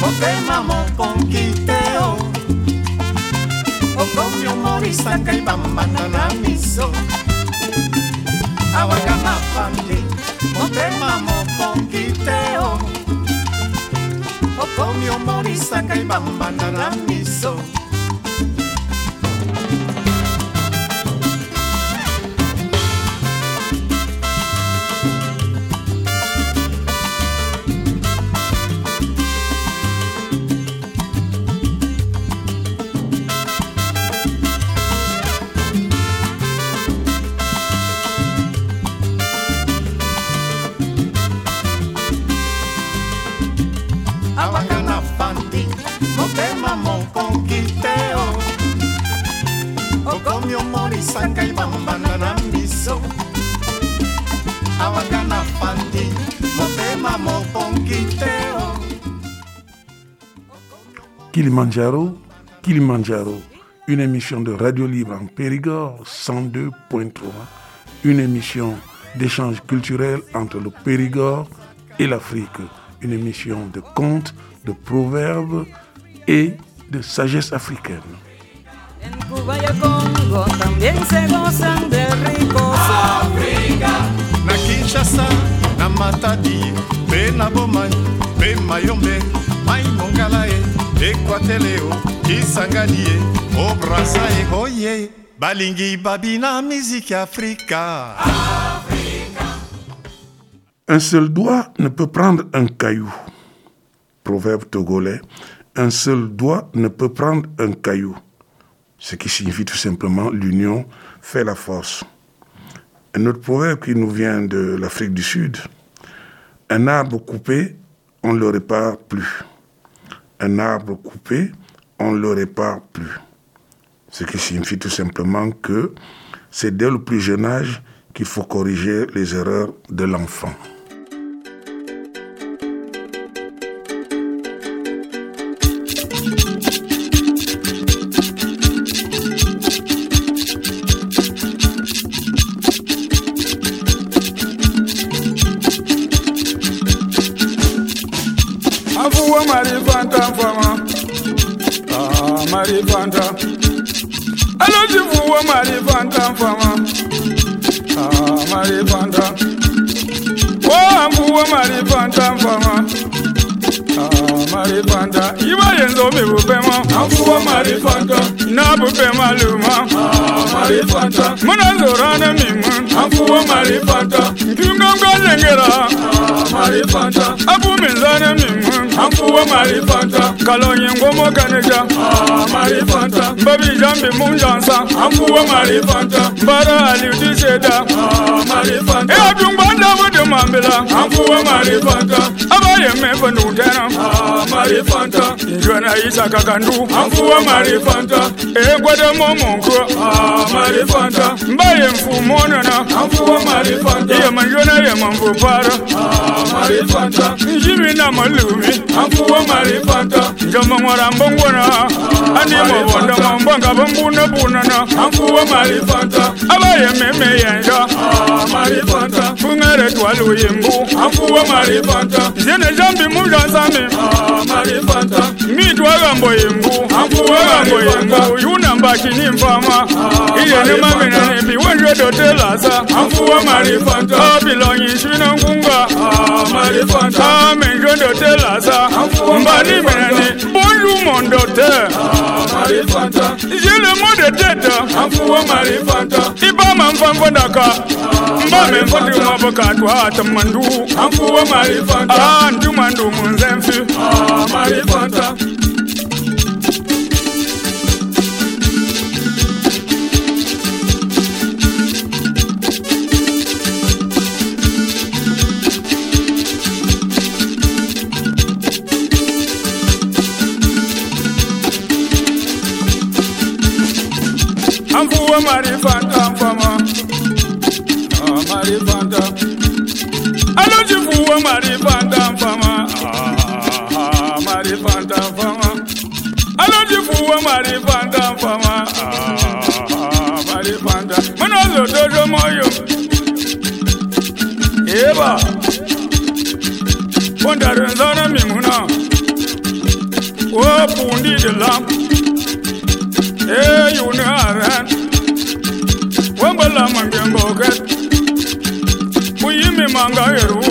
motema mokonkiteo okomi omorisa ngai bambanda na miso awakana pandi motema mokonkiteo okomi omorisa ngai bambanda na miso awakana pandi motema mokonkiteo okomi omorisa ngai bambanda na miso awakana pandi motema mokonkiteo. Kilimanjaro, Kilimanjaro, une émission de Radio Libre en Périgord 102.3, une émission d'échange culturel entre le Périgord et l'Afrique, une émission de contes, de proverbes et de sagesse africaine. En Cuba y Congo también se gozan de ricos. Africa, na Kinshasa, na Matadi, pe na Bomani, pe Mayombe, Mai Mongalae, Equateleo, Kisanganie, Obrasae, Oye, Balingi Babina, musique Africa. Un seul doigt ne peut prendre un caillou. Proverbe togolais, un seul doigt ne peut prendre un caillou. Ce qui signifie tout simplement l'union fait la force. Un autre proverbe qui nous vient de l'Afrique du Sud, un arbre coupé, on ne le répare plus. Un arbre coupé, on ne le répare plus. Ce qui signifie tout simplement que c'est dès le plus jeune âge qu'il faut corriger les erreurs de l'enfant. Marifanta, alors je vous vois Marifanta, fama. Marifanta, oh, vous vois Marifanta, fama. Marifanta, il va y en avoir au paiement. Vous vois Marifanta, n'a pas paiement le ma. Marifanta, mon azorana mimon. Vous vois Marifanta, tu m'as gagné. Marifanta, abu mizana mimon. Vous vois Marifanta, kalonye ngomo kaneja. Marifanta, babi jambi munjansa. Vous vois Marifanta, bara aliuti seda. Marifanta, et abungwanda wude mambela. Vous vois Marifanta, abaye mefanu tena. Marifanta, Jona Isaka Kandu. Vous vois Marifanta, et gwada momonko. Marifanta, mbaye mfumonana. Vous vois Marifanta, et manjona ya mambupara. Marifanta, jimina malumi. Vous vois Marifanta, jamangwara mbongwana. Ani mabonda mambanga bambuna bunana. Vous vois Marifanta, abaye meme yenja. Marifanta, fungere twalu yimbu. Vous vois Marifanta, jene jambi mujansami. Marifanta, mitwaga mboyimbu. Vous vois mboyimbu, yuna mbaki ni mfama. Iye ni mamina nipi wenje dotelasa. Vous vois Marifanta, bilonyi shwina ngunga. Marifanta, menjo dotelasa. Mbani menani, bonjour mon docteur. Marifanta, j'ai le mot de tête. Vous vois Marifanta, iba mamfambo daka. Mba mefoti mwabokatwa atamandu. Vous vois Marifanta, ndumandu munzemfi. Marifanta. Amfuwa Marifanta mfama. Marifanta. Alojifuwa Marifanta mfama. Marifanta mfama. Alojifuwa Marifanta mfama. Marifanta. Manazo dojo moyo. Eba. Ponda renzana mimuna. mundi de lam. Eh, you know, Wambala mangemboket. Uyimi manga eru.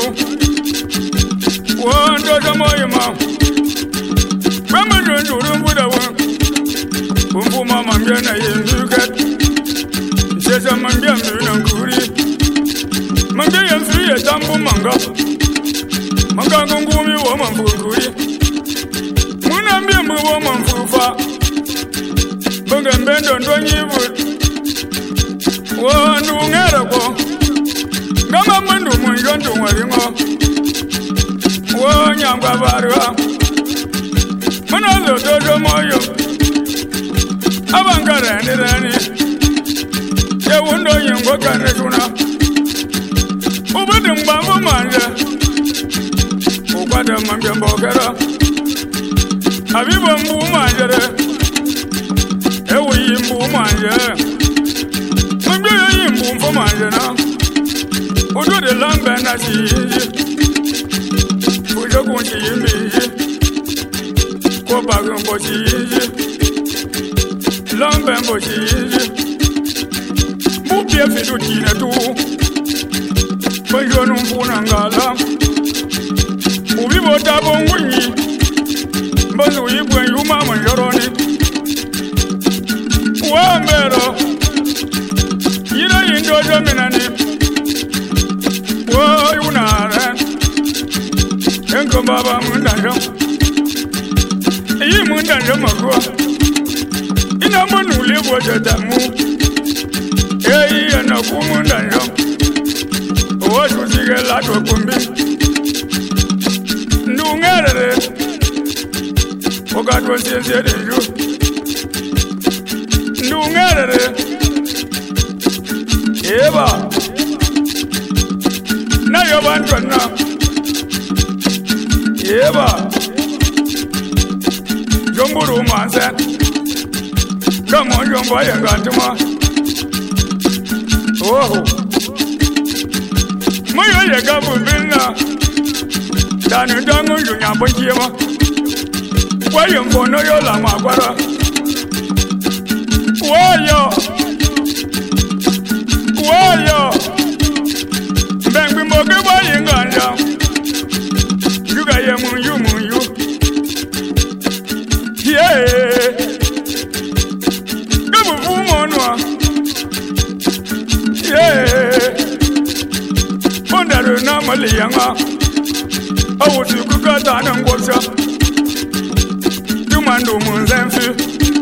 Wando jamoyima. Bama jonjuru budawa. Bumfuma mangena yenduket. Shesa mangembu nankuri. Mangem suye tambu manga. Manga ngungumi wo manfukuri. Munambia mbu wo manfufa. Bungembe ndonyi bud. Wo ndungera ko. Gama mundu munjondu waringo. Wo nyamba barwa. Manazo dodo moyo. Abangara nirani. Ye wundo yengo kane tuna. Ubudum bambu manje. Ubada mambia mbokera. Abibo mbu manjere. Ewu yimbu manje. Mambia yimbu mfu manje na. Udo de lambe na chiyi. Ujo kunchi yimbi. Ko bagun ko chiyi. Lambe mbo chiyi. Mupie fidu tine tu. Bayo numpuna ngala. Ubibo tabo ngwinyi. Mbazu yibwe yuma manjaroni. Wambero. Yira yindo jaminani. Wo yunare. Enko baba mundanjo. Iyi mundanjo makwa. Ina manu lebo jatamu. Eyi yana kumundanjo. Owa shusige lato kumbi. Ndungerere. Ogatwa siense deju. Ndungerere. Eba. Na yobantwana. Eba. Jomburu manse. Come on, jombo yengatuma. Oh. Moyo yekabu bina. Danu dangu yunyambo njema. Wayo mbono yo la makwara. Wayo. Wayo. Bengbi moke wayo nganja. Yuga ye munyu. Yeah. Gabu fumonwa. Yeah. Pondaru na maliyanga. Awutu kukata na ngwapsha. Dumando munzenfi.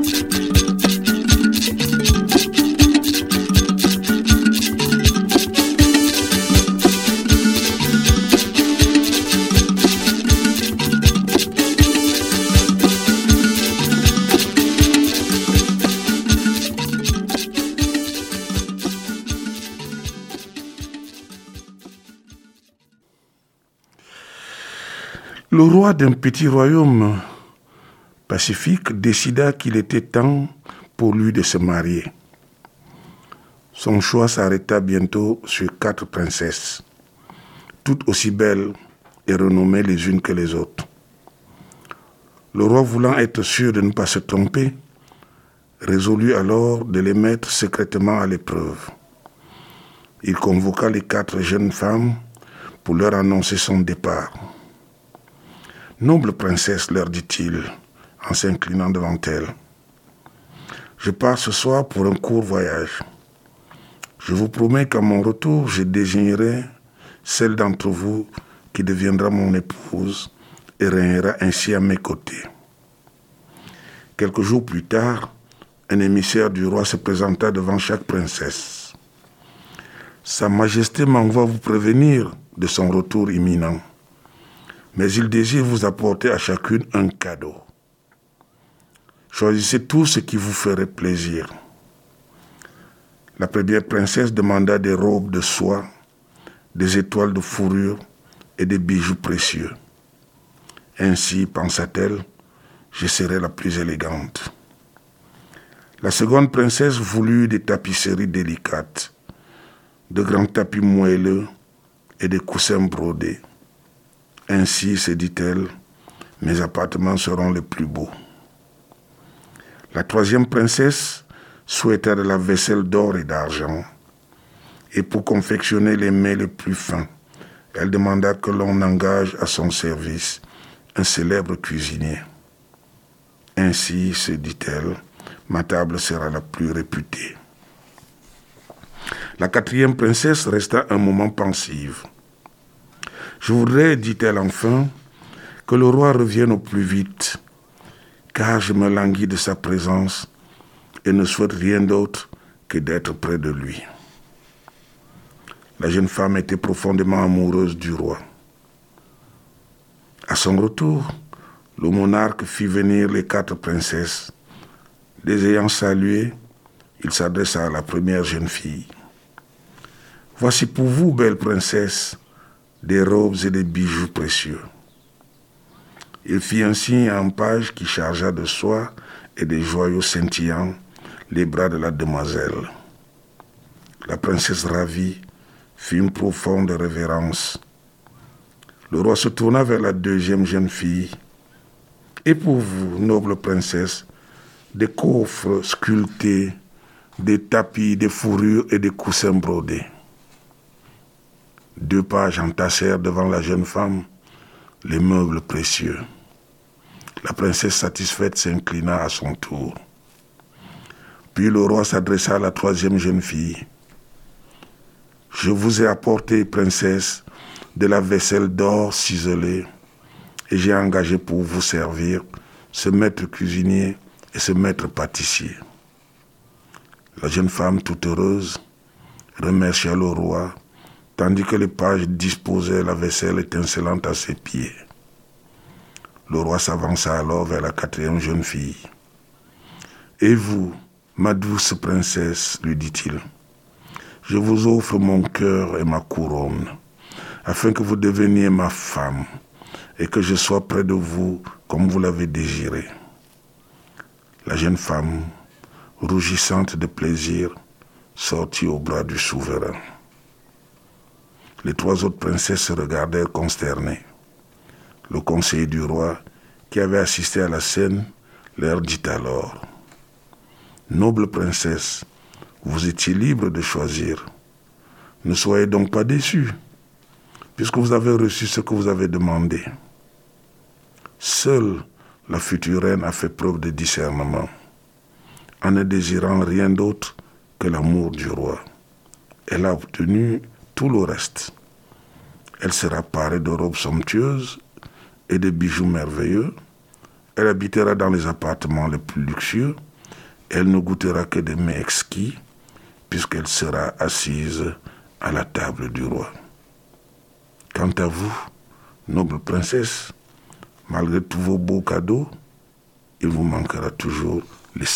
Le roi d'un petit royaume pacifique décida qu'il était temps pour lui de se marier. Son choix s'arrêta bientôt sur 4 princesses, toutes aussi belles et renommées les unes que les autres. Le roi, voulant être sûr de ne pas se tromper, résolut alors de les mettre secrètement à l'épreuve. Il convoqua les 4 jeunes femmes pour leur annoncer son départ. « Noble princesse, leur dit-il, en s'inclinant devant elle, je pars ce soir pour un court voyage. Je vous promets qu'à mon retour, je désignerai celle d'entre vous qui deviendra mon épouse et régnera ainsi à mes côtés. » Quelques jours plus tard, un émissaire du roi se présenta devant chaque princesse. « Sa Majesté m'envoie vous prévenir de son retour imminent. Mais il désire vous apporter à chacune un cadeau. Choisissez tout ce qui vous ferait plaisir. » La première princesse demanda des robes de soie, des étoiles de fourrure et des bijoux précieux. Ainsi, pensa-t-elle, je serai la plus élégante. La seconde princesse voulut des tapisseries délicates, de grands tapis moelleux et des coussins brodés. Ainsi, se dit-elle, mes appartements seront les plus beaux. La troisième princesse souhaita de la vaisselle d'or et d'argent. Et pour confectionner les mets les plus fins, elle demanda que l'on engage à son service un célèbre cuisinier. Ainsi, se dit-elle, ma table sera la plus réputée. La quatrième princesse resta un moment pensive. Je voudrais, dit-elle enfin, que le roi revienne au plus vite, car je me languis de sa présence et ne souhaite rien d'autre que d'être près de lui. La jeune femme était profondément amoureuse du roi. À son retour, le monarque fit venir les 4 princesses. Les ayant saluées, il s'adressa à la première jeune fille. « Voici pour vous, belle princesse, des robes et des bijoux précieux. » Il fit un signe à un page qui chargea de soie et des joyaux scintillants les bras de la demoiselle. La princesse ravie fit une profonde révérence. Le roi se tourna vers la deuxième jeune fille. « Et pour vous, noble princesse, des coffres sculptés, des tapis, des fourrures et des coussins brodés. » 2 pages entassèrent devant la jeune femme les meubles précieux. La princesse satisfaite s'inclina à son tour. Puis le roi s'adressa à la troisième jeune fille. « Je vous ai apporté, princesse, de la vaisselle d'or ciselée, et j'ai engagé pour vous servir ce maître cuisinier et ce maître pâtissier. » La jeune femme, toute heureuse, remercia le roi, tandis que les pages disposaient la vaisselle étincelante à ses pieds. Le roi s'avança alors vers la 4e jeune fille. « Et vous, ma douce princesse, lui dit-il, je vous offre mon cœur et ma couronne, afin que vous deveniez ma femme et que je sois près de vous comme vous l'avez désiré. » La jeune femme, rougissante de plaisir, sortit au bras du souverain. Les 3 autres princesses se regardèrent consternées. Le conseiller du roi, qui avait assisté à la scène, leur dit alors : « Noble princesse, vous étiez libre de choisir. Ne soyez donc pas déçus, puisque vous avez reçu ce que vous avez demandé. Seule la future reine a fait preuve de discernement, en ne désirant rien d'autre que l'amour du roi. Elle a obtenu tout le reste. Elle sera parée de robes somptueuses et de bijoux merveilleux. Elle habitera dans les appartements les plus luxueux. Elle ne goûtera que des mets exquis, puisqu'elle sera assise à la table du roi. Quant à vous, noble princesse, malgré tous vos beaux cadeaux, il vous manquera toujours l'essentiel. »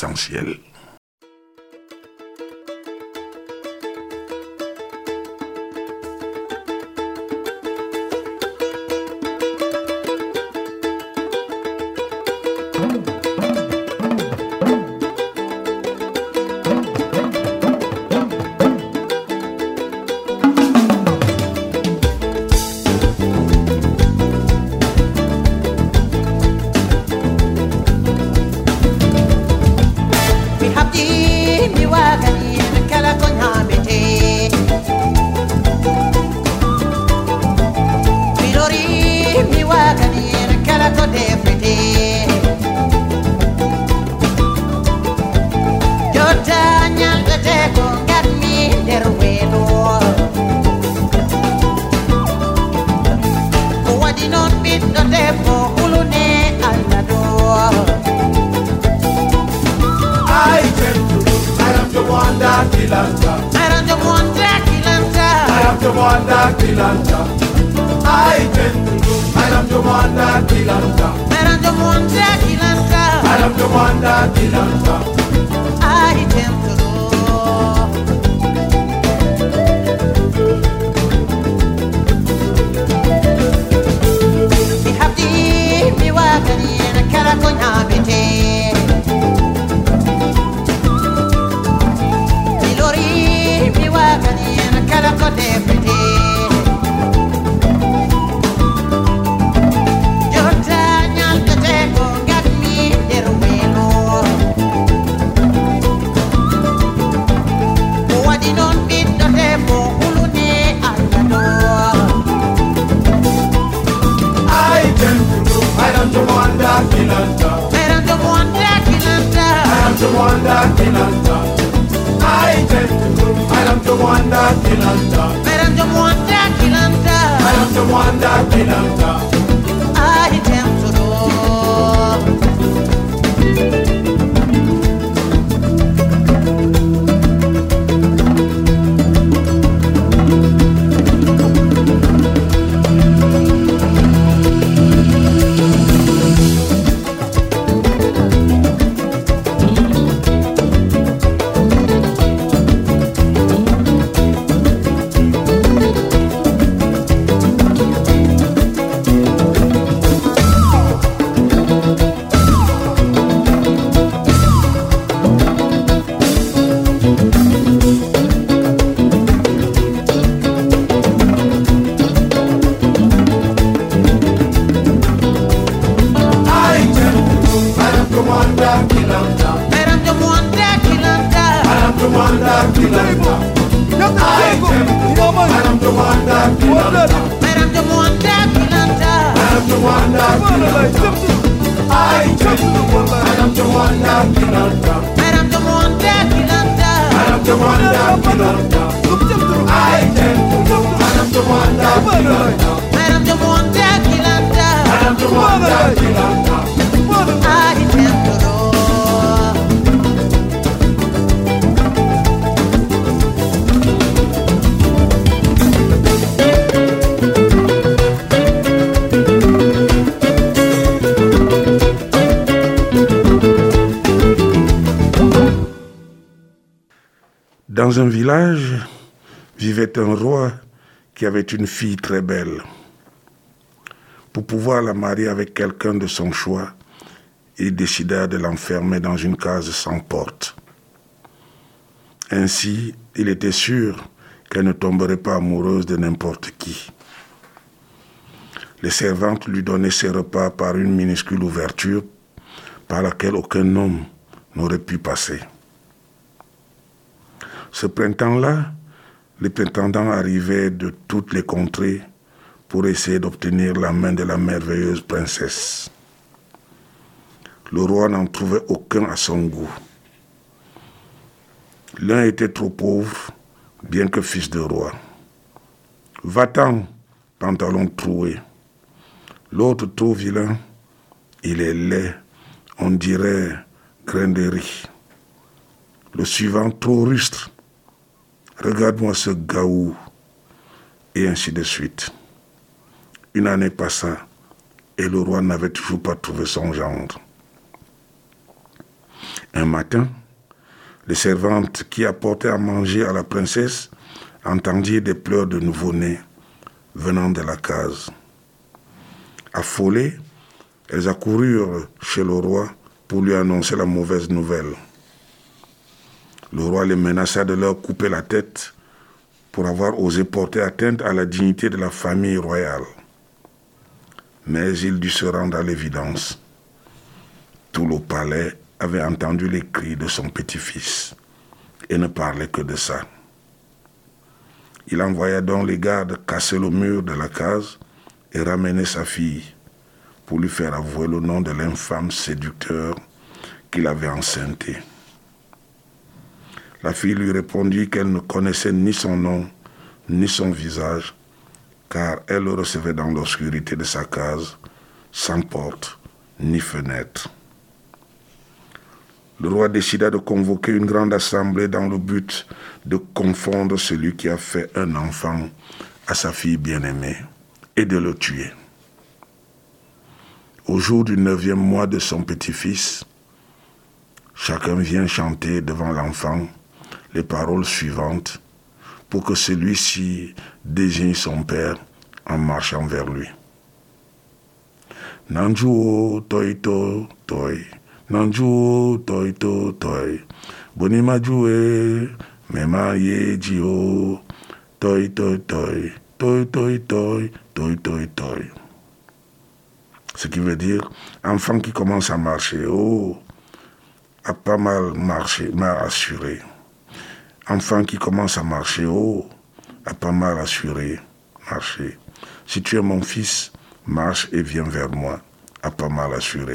kilanta. Madame de Mwanda Kilanta. Madame de Mwanda kilanta. I tend to do. Dans un village vivait un roi qui avait une fille très belle. Pour pouvoir la marier avec quelqu'un de son choix, il décida de l'enfermer dans une case sans porte. Ainsi, il était sûr qu'elle ne tomberait pas amoureuse de n'importe qui. Les servantes lui donnaient ses repas par une minuscule ouverture par laquelle aucun homme n'aurait pu passer. Ce printemps-là, les prétendants arrivaient de toutes les contrées pour essayer d'obtenir la main de la merveilleuse princesse. Le roi n'en trouvait aucun à son goût. L'un était trop pauvre, bien que fils de roi. Va-t'en, pantalon troué. L'autre trop vilain, il est laid, on dirait grain de riz. Le suivant trop rustre, regarde-moi ce gaou, et ainsi de suite. Une année passa, et le roi n'avait toujours pas trouvé son gendre. Un matin, les servantes qui apportaient à manger à la princesse entendirent des pleurs de nouveau-né venant de la case. Affolées, elles accoururent chez le roi pour lui annoncer la mauvaise nouvelle. Le roi les menaça de leur couper la tête pour avoir osé porter atteinte à la dignité de la famille royale. Mais il dut se rendre à l'évidence. Tout le palais avait entendu les cris de son petit-fils et ne parlait que de ça. Il envoya donc les gardes casser le mur de la case et ramener sa fille pour lui faire avouer le nom de l'infâme séducteur qu'il avait enceinté. La fille lui répondit qu'elle ne connaissait ni son nom, ni son visage, car elle le recevait dans l'obscurité de sa case, sans porte ni fenêtre. Le roi décida de convoquer une grande assemblée dans le but de confondre celui qui a fait un enfant à sa fille bien-aimée et de le tuer. Au jour du 9e mois de son petit-fils, chacun vient chanter devant l'enfant les paroles suivantes pour que celui-ci désigne son père en marchant vers lui. Nanjuo toi toi, Nanjuo toi toi, Bonima joué, Mema ye jio, toi toi toi, toi toi toi, toi toi toi. Ce qui veut dire, enfant qui commence à marcher, oh, a pas mal marché, mal assuré. Enfant qui commence à marcher, oh, a pas mal assuré, marcher. Si tu es mon fils, marche et viens vers moi, a pas mal assuré.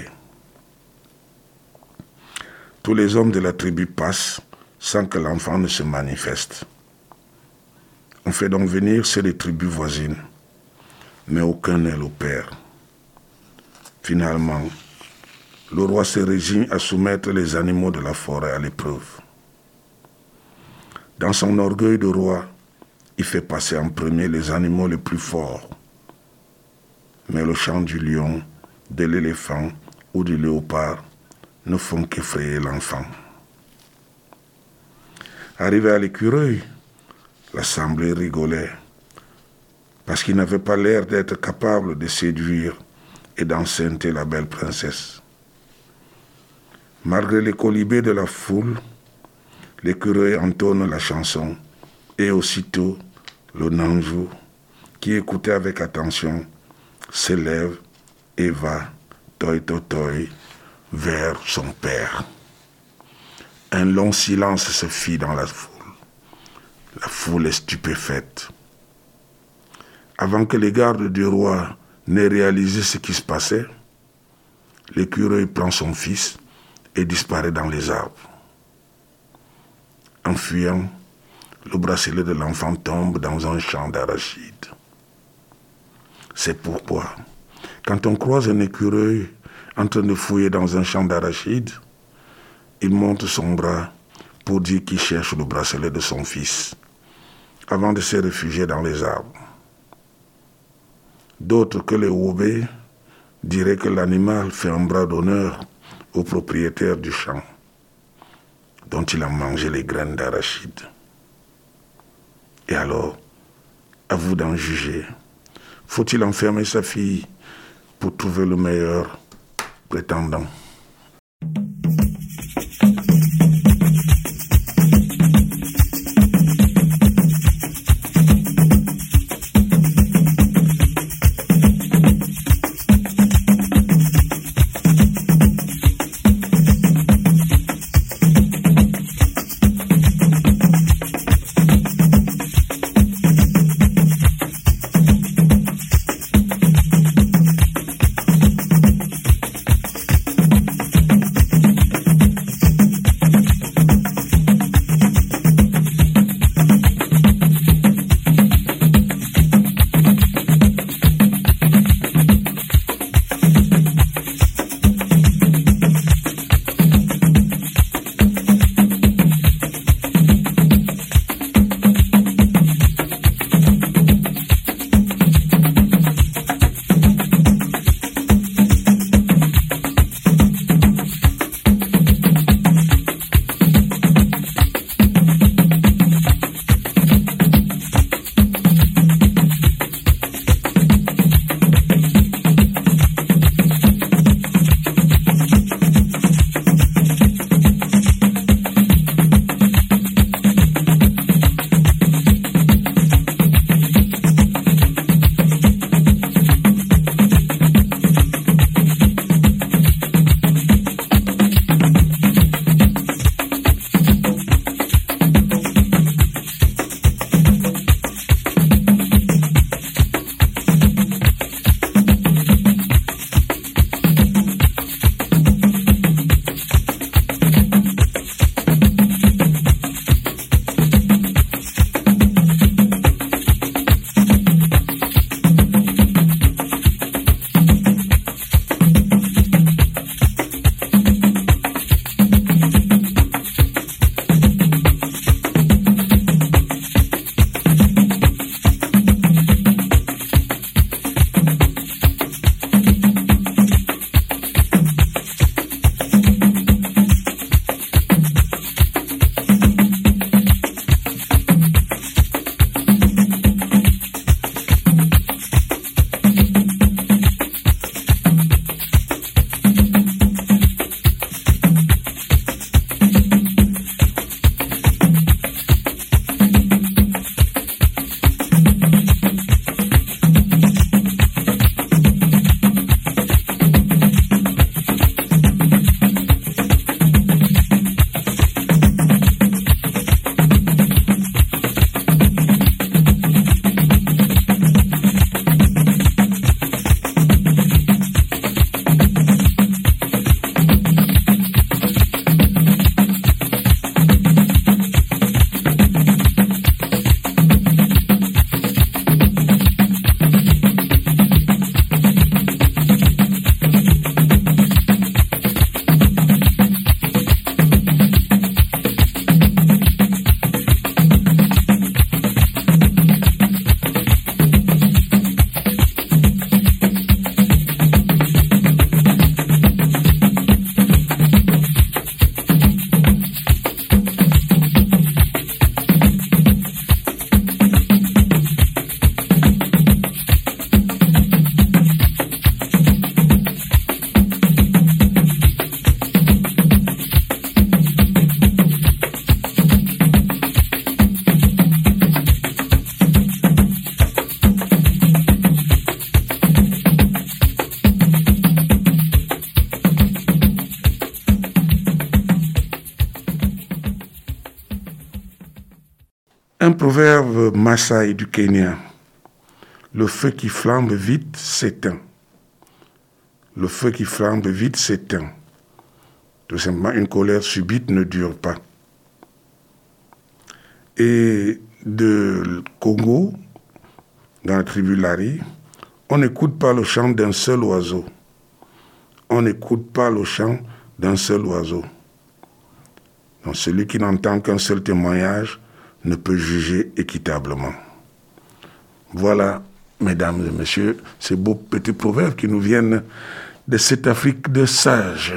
Tous les hommes de la tribu passent sans que l'enfant ne se manifeste. On fait donc venir ceux des tribus voisines, mais aucun n'est le père. Finalement, le roi se résigne à soumettre les animaux de la forêt à l'épreuve. Dans son orgueil de roi, il fait passer en premier les animaux les plus forts. Mais le chant du lion, de l'éléphant ou du léopard ne font qu'effrayer l'enfant. Arrivé à l'écureuil, l'assemblée rigolait, parce qu'il n'avait pas l'air d'être capable de séduire et d'enceinte la belle princesse. Malgré les colibés de la foule, l'écureuil entonne la chanson, et aussitôt le nanjou, qui écoutait avec attention, s'élève et va, toi, vers son père. Un long silence se fit dans la foule. La foule est stupéfaite. Avant que les gardes du roi n'aient réalisé ce qui se passait, l'écureuil prend son fils et disparaît dans les arbres. En fuyant, le bracelet de l'enfant tombe dans un champ d'arachides. C'est pourquoi, quand on croise un écureuil en train de fouiller dans un champ d'arachides, il monte son bras pour dire qu'il cherche le bracelet de son fils, avant de se réfugier dans les arbres. D'autres que les Wobé diraient que l'animal fait un bras d'honneur au propriétaire du champ, dont il a mangé les graines d'arachide. Et alors, à vous d'en juger. Faut-il enfermer sa fille pour trouver le meilleur prétendant? Un proverbe Maasai du Kenya. Le feu qui flambe vite s'éteint. Le feu qui flambe vite s'éteint. Tout simplement, une colère subite ne dure pas. Et de Congo, dans la tribu Lari, on n'écoute pas le chant d'un seul oiseau. On n'écoute pas le chant d'un seul oiseau. Donc celui qui n'entend qu'un seul témoignage ne peut juger équitablement. Voilà, mesdames et messieurs, ces beaux petits proverbes qui nous viennent de cette Afrique de sages.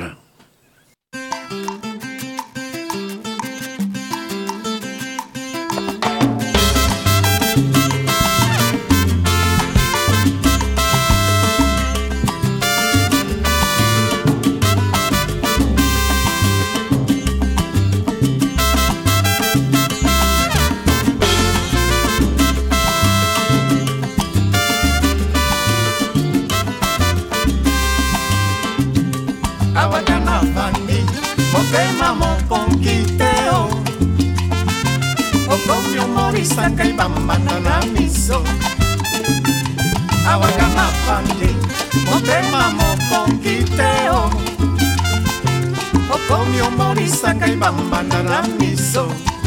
Sakai bambana na miso awagana pandi motema mokongiteo okomio mori sakai bambana na miso.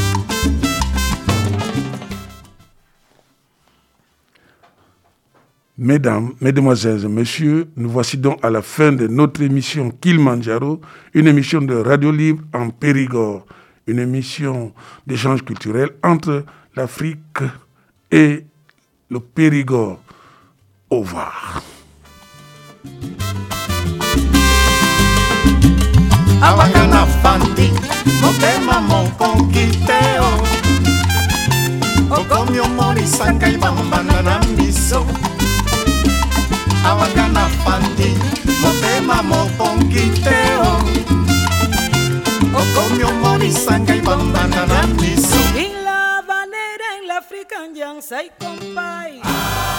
Mesdames, Mesdemoiselles et Messieurs, nous voici donc à la fin de notre émission Kilimanjaro, une émission de Radio Libre en Périgord, une émission d'échange culturel entre l'Afrique et le Périgord. Au revoir. Awagana pandi motema mokongiteo okomio mori sakai bambana na miso. Awagana pandi motema mokongiteo okomio mori sakai bambana na miso. En la banera en la African yang sai compay.